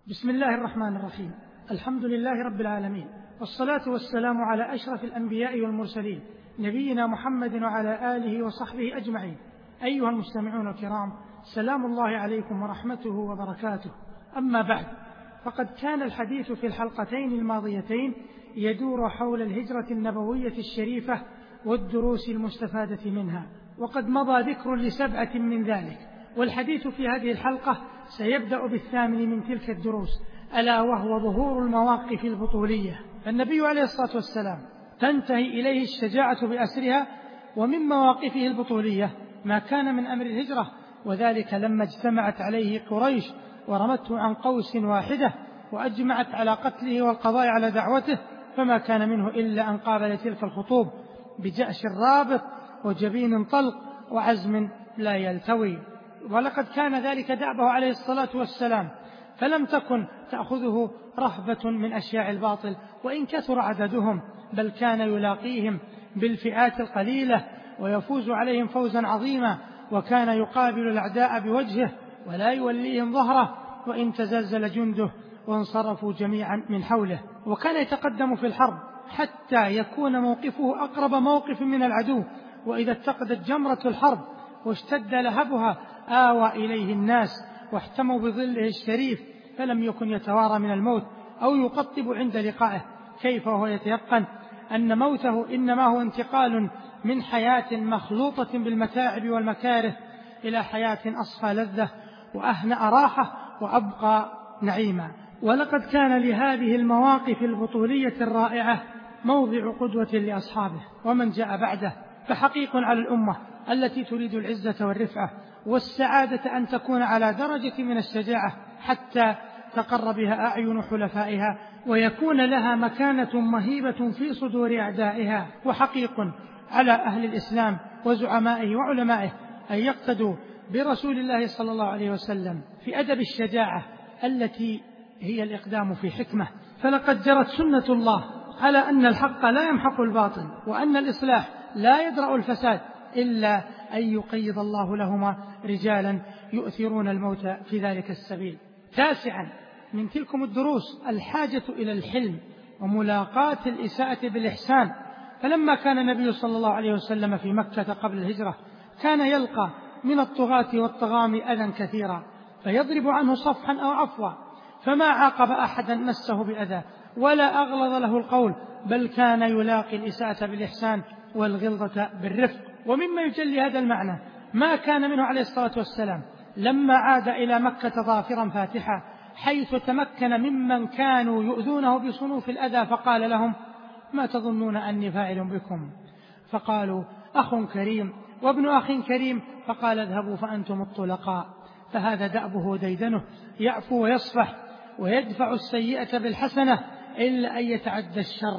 بسم الله الرحمن الرحيم. الحمد لله رب العالمين، والصلاة والسلام على أشرف الأنبياء والمرسلين نبينا محمد وعلى آله وصحبه أجمعين. أيها المستمعون الكرام، سلام الله عليكم ورحمته وبركاته. أما بعد، فقد كان الحديث في الحلقتين الماضيتين يدور حول الهجرة النبوية الشريفة والدروس المستفادة منها، وقد مضى ذكر ل7 من ذلك، والحديث في هذه الحلقة سيبدأ بالثامن من تلك الدروس، ألا وهو ظهور المواقف البطولية. فالنبي عليه الصلاة والسلام تنتهي إليه الشجاعة بأسرها، ومن مواقفه البطولية ما كان من أمر الهجرة، وذلك لما اجتمعت عليه قريش ورمته عن قوس واحدة وأجمعت على قتله والقضاء على دعوته، فما كان منه إلا أن قابل تلك الخطوب بجأش رابط وجبين طلق وعزم لا يلتوي. ولقد كان ذلك دأبه عليه الصلاة والسلام، فلم تكن تأخذه رهبة من أشياء الباطل وإن كثر عددهم، بل كان يلاقيهم بالفئات القليلة ويفوز عليهم فوزا عظيما، وكان يقابل الأعداء بوجهه ولا يوليهم ظهره وإن تزلزل جنده وانصرفوا جميعا من حوله. وكان يتقدم في الحرب حتى يكون موقفه أقرب موقف من العدو، وإذا اتقدت جمرة الحرب واشتد لهبها آوى إليه الناس واحتموا بظله الشريف، فلم يكن يتوارى من الموت أو يقطب عند لقائه، كيف وهو يتيقن أن موته إنما هو انتقال من حياة مخلوطة بالمتاعب والمكاره إلى حياة أصفى لذة وأهنأ راحة وأبقى نعيما. ولقد كان لهذه المواقف البطولية الرائعة موضع قدوة لأصحابه ومن جاء بعده، فحقيق على الأمة التي تريد العزة والرفعة والسعادة أن تكون على درجة من الشجاعة حتى تقر بها أعين حلفائها ويكون لها مكانة مهيبة في صدور أعدائها. وحقيق على أهل الإسلام وزعمائه وعلمائه أن يقتدوا برسول الله صلى الله عليه وسلم في أدب الشجاعة التي هي الإقدام في حكمة، فلقد جرت سنة الله على أن الحق لا يمحق الباطل، وأن الإصلاح لا يدرأ الفساد إلا أن يقيض الله لهما رجالا يؤثرون الموت في ذلك السبيل. 9 من تلكم الدروس الحاجة إلى الحلم وملاقاة الإساءة بالإحسان. فلما كان النبي صلى الله عليه وسلم في مكة قبل الهجرة كان يلقى من الطغاة والطغام أذى كثيرا فيضرب عنه صفحا أو عفوا، فما عاقب أحدا مسه بأذى ولا أغلظ له القول، بل كان يلاقي الإساءة بالإحسان والغلظة بالرفق. ومما يجلي هذا المعنى ما كان منه عليه الصلاة والسلام لما عاد إلى مكة ظافرا فاتحا، حيث تمكن ممن كانوا يؤذونه بصنوف الأذى فقال لهم: ما تظنون أني فاعل بكم؟ فقالوا: أخ كريم وابن أخ كريم. فقال: اذهبوا فأنتم الطلقاء. فهذا دأبه ديدنه، يعفو ويصفح ويدفع السيئة بالحسنة إلا أن يتعدى الشر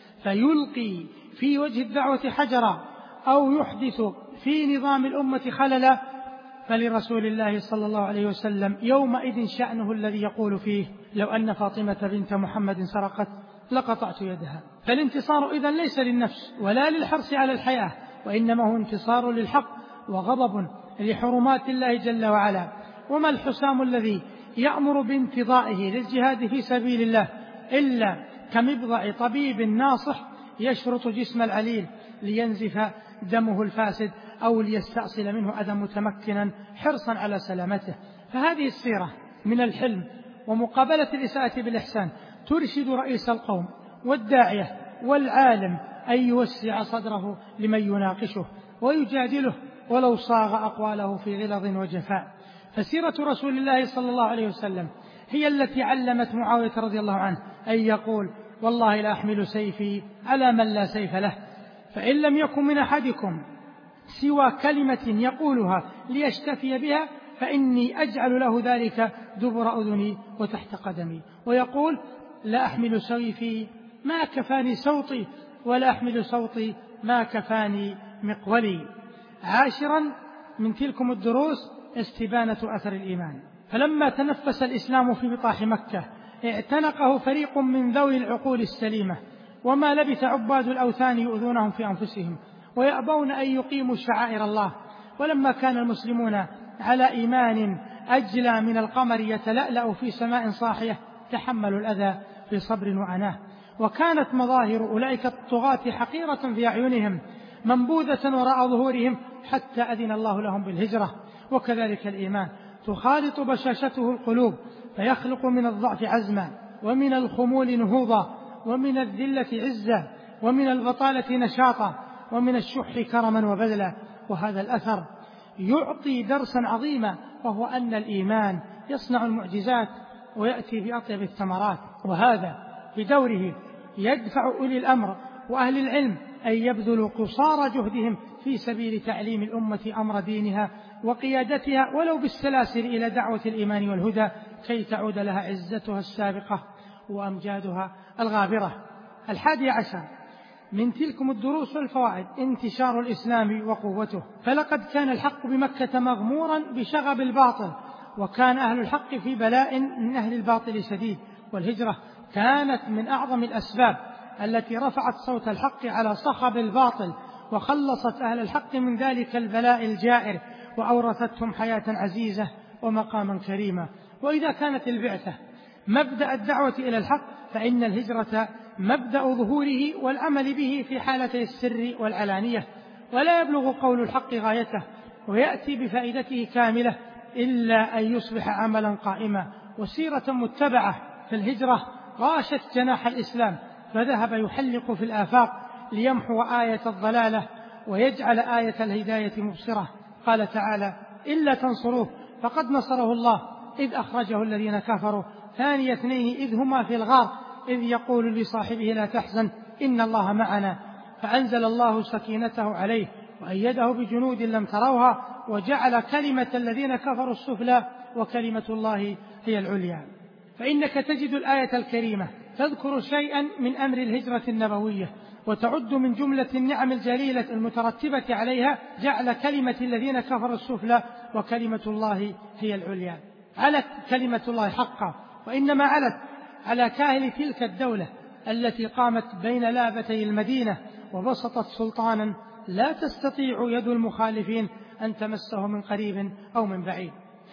فيلقي في وجه الدعوة حجرا أو يحدث في نظام الأمة خللا. فلرسول الله صلى الله عليه وسلم يومئذ شأنه الذي يقول فيه: لو أن فاطمة بنت محمد سرقت لقطعت يدها. فالانتصار إذن ليس للنفس ولا للحرص على الحياة، وإنما هو انتصار للحق وغضب لحرمات الله جل وعلا. وما الحسام الذي يأمر بانتضائه للجهاد في سبيل الله إلا كمبضع طبيب ناصح يشرط جسم العليل لينزف دمه الفاسد أو ليستأصل منه أذى متمكنا حرصا على سلامته. فهذه السيرة من الحلم ومقابلة الإساءة بالإحسان ترشد رئيس القوم والداعية والعالم أن يوسع صدره لمن يناقشه ويجادله ولو صاغ أقواله في غلظ وجفاء. فسيرة رسول الله صلى الله عليه وسلم هي التي علمت معاوية رضي الله عنه أن يقول: والله لا أحمل سيفي على من لا سيف له، فإن لم يكن من أحدكم سوى كلمة يقولها ليشتفي بها فإني أجعل له ذلك دبر أذني وتحت قدمي. ويقول: لا أحمل سيفي ما كفاني صوتي، ولا أحمل صوتي ما كفاني مقولي. 10 من تلكم الدروس استبانة أثر الإيمان. فلما تنفس الإسلام في بطاح مكة اعتنقه فريق من ذوي العقول السليمة، وما لبث عباد الأوثان يؤذونهم في أنفسهم ويأبون أن يقيموا شعائر الله. ولما كان المسلمون على إيمان أجلى من القمر يتلألأ في سماء صاحية تحملوا الأذى بصبر وعناه. وكانت مظاهر أولئك الطغاة حقيرة في أعينهم منبوذة وراء ظهورهم حتى أذن الله لهم بالهجرة. وكذلك الإيمان تخالط بشاشته القلوب فيخلق من الضعف عزما، ومن الخمول نهوضا، ومن الذلة عزا، ومن البطالة نشاطا، ومن الشح كرما وبذلا. وهذا الأثر يعطي درسا عظيما، وهو أن الإيمان يصنع المعجزات ويأتي بأطيب الثمرات. وهذا بدوره يدفع أولي الأمر وأهل العلم أن يبذلوا قصارى جهدهم في سبيل تعليم الأمة أمر دينها وقيادتها ولو بالسلاسل إلى دعوة الإيمان والهدى، كي تعود لها عزتها السابقة وأمجادها الغابرة. 11 من تلكم الدروس والفوائد انتشار الإسلام وقوته. فلقد كان الحق بمكة مغمورا بشغب الباطل، وكان أهل الحق في بلاء من أهل الباطل شديد. والهجرة كانت من أعظم الأسباب التي رفعت صوت الحق على صخب الباطل، وخلصت أهل الحق من ذلك البلاء الجائر، وأورثتهم حياة عزيزة ومقاما كريما. وإذا كانت البعثة مبدأ الدعوة إلى الحق، فإن الهجرة مبدأ ظهوره والعمل به في حالتي السر والعلانية. ولا يبلغ قول الحق غايته ويأتي بفائدته كاملة إلا أن يصبح عملا قائما وسيرة متبعة. فالهجرة غاشت جناح الإسلام فذهب يحلق في الآفاق ليمحو آية الضلالة ويجعل آية الهداية مبصرة. قال تعالى: إلا تنصروه فقد نصره الله إذ أخرجه الذين كفروا ثاني اثنين إذ هما في الغار إذ يقول لصاحبه لا تحزن إن الله معنا، فأنزل الله سكينته عليه وأيده بجنود لم تروها وجعل كلمة الذين كفروا السفلى وكلمة الله هي العليا. فإنك تجد الآية الكريمة تذكر شيئا من أمر الهجرة النبوية، وتعد من جملة النعم الجليلة المترتبة عليها جعل كلمة الذين كفروا السفلى وكلمة الله هي العليا. علت كلمة الله حقا، وإنما علت على كاهل تلك الدولة التي قامت بين لابتي المدينة وبسطت سلطانا لا تستطيع يد المخالفين أن تمسه من قريب أو من بعيد.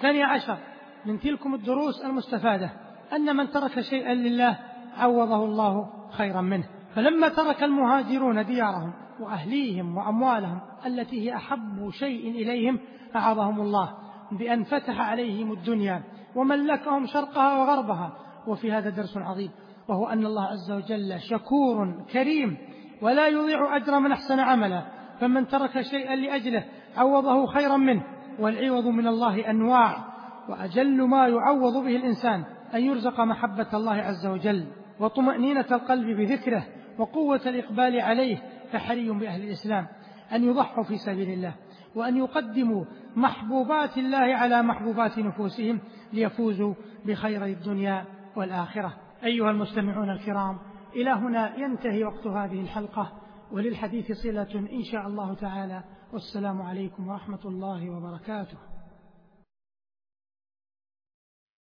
12 من تلكم الدروس المستفادة أن من ترك شيئا لله عوضه الله خيرا منه. فلما ترك المهاجرون ديارهم وأهليهم وأموالهم التي هي أحب شيء إليهم أعاضهم الله بأن فتح عليهم الدنيا وملكهم شرقها وغربها. وفي هذا درس عظيم، وهو أن الله عز وجل شكور كريم ولا يضيع أجر من أحسن عملا. فمن ترك شيئا لأجله عوضه خيرا منه. والعوض من الله أنواع، وأجل ما يعوض به الإنسان أن يرزق محبة الله عز وجل وطمأنينة القلب بذكره وقوة الإقبال عليه. فحري بأهل الإسلام أن يضحوا في سبيل الله وأن يقدموا محبوبات الله على محبوبات نفوسهم ليفوزوا بخير الدنيا والآخرة. أيها المستمعون الكرام، إلى هنا ينتهي وقت هذه الحلقة، وللحديث صلة إن شاء الله تعالى، والسلام عليكم ورحمة الله وبركاته.